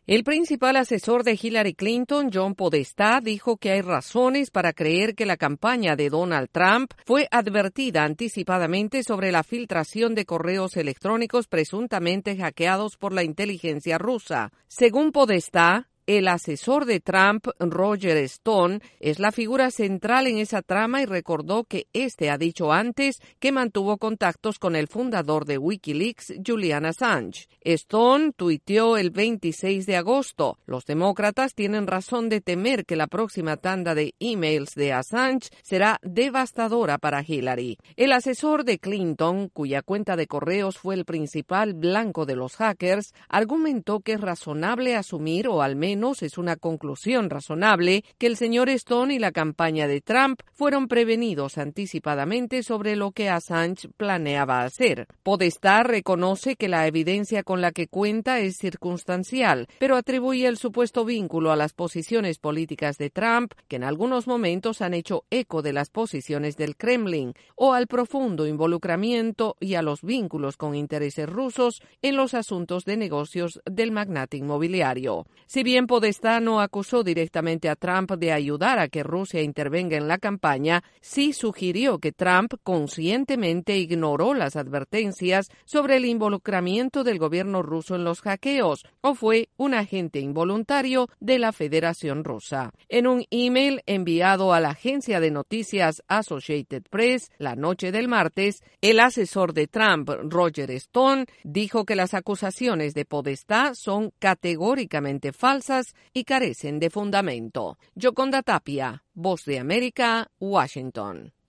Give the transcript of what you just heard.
El principal asesor de Hillary Clinton, John Podesta, dijo que hay razones para creer que la campaña de Donald Trump fue advertida anticipadamente sobre la filtración de correos electrónicos presuntamente hackeados por la inteligencia rusa. Según Podesta, el asesor de Trump, Roger Stone, es la figura central en esa trama y recordó que este ha dicho antes que mantuvo contactos con el fundador de Wikileaks, Julian Assange. Stone tuiteó el 26 de agosto. Los demócratas tienen razón de temer que la próxima tanda de emails de Assange será devastadora para Hillary. El asesor de Clinton, cuya cuenta de correos fue el principal blanco de los hackers, argumentó que es razonable asumir, o al menos es una conclusión razonable, que el señor Stone y la campaña de Trump fueron prevenidos anticipadamente sobre lo que Assange planeaba hacer. Podesta reconoce que la evidencia con la que cuenta es circunstancial, pero atribuye el supuesto vínculo a las posiciones políticas de Trump, que en algunos momentos han hecho eco de las posiciones del Kremlin, o al profundo involucramiento y a los vínculos con intereses rusos en los asuntos de negocios del magnate inmobiliario. Si bien Podesta no acusó directamente a Trump de ayudar a que Rusia intervenga en la campaña, sí sugirió que Trump conscientemente ignoró las advertencias sobre el involucramiento del gobierno ruso en los hackeos o fue un agente involuntario de la Federación Rusa. En un email enviado a la agencia de noticias Associated Press la noche del martes, el asesor de Trump, Roger Stone, dijo que las acusaciones de Podesta son categóricamente falsas y carecen de fundamento. Yoconda Tapia, Voz de América, Washington.